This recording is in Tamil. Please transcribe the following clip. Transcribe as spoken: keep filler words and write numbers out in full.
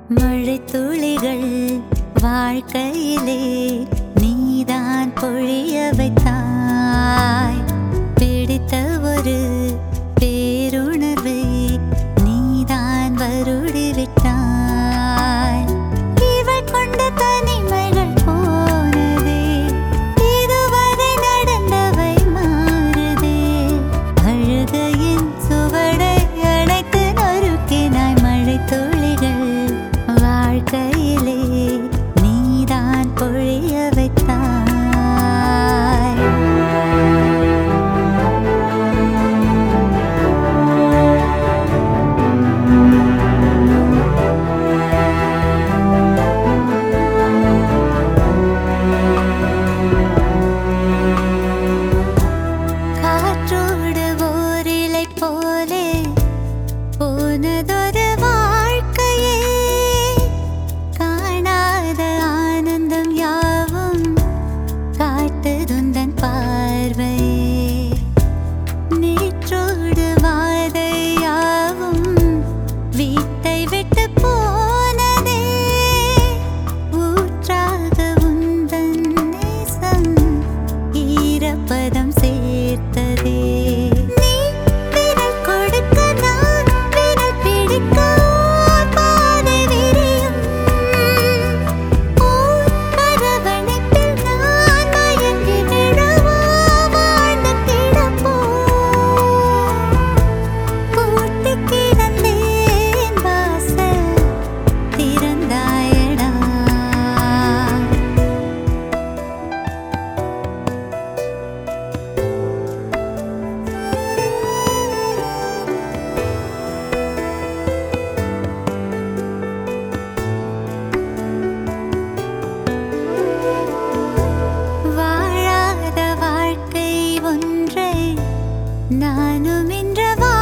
மழைத்துளிகள் வாழ்க்கையிலே நீதான் பொழிய வைத்தாய். பிடித்த ஒரு பேருணர்வை நீதான் வருடி விட்டாய். இவள் கொண்ட தனிமைகள் போனதே, இதுவரை நடந்தவை மாறுதே. அழுகையின் சுவடை அணைத்து நொறுக்கினாய். மழைத்துளிகள் வாழ்க்கையிலே நீதான் பொழிய வைத்தாய். காற்றோடு ஓரிலை போலே போனதொரு வாழ்க்கையே, காணாத ஆனந்தம் யாவும் காட்டுதுந்தன் பார்வை. நேற்றோடு வாதை யாவும் வீட்டை விட்டு போனதே, ஊற்றாக உந்தன் நேசம் ஈரப்பதம் சேர்த்ததே. நீ விரல் கொடுக்க நான் விரல் பிடிக்க ஓர் பாதை விரியும். ஓர் அரவணைப்பில் நான் மயங்கி விழவா வாழ்ந்து கிடப்போம். பூட்டி கிடந்தேன் வாசல் திறந்தாயடா. வாழாத வாழ்க்கை ஒன்றை நானும் இன்று